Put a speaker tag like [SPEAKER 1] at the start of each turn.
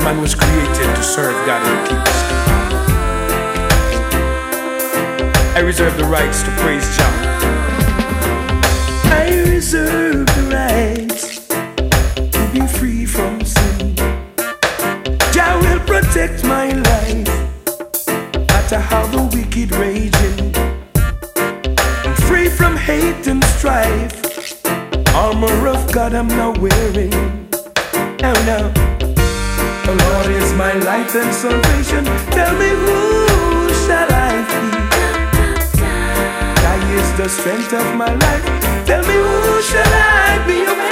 [SPEAKER 1] Man was created to serve God and peace. I reserve the rights to praise Jah. I reserve the rights to be free from sin. Jah will protect my life, no matter how the wicked raging. I'm free from hate and strife. Armor of God I'm now wearing. Oh no. The Lord is my light and salvation. Tell me, who shall I fear? He is the strength of my life. Tell me, who shall I be afraid?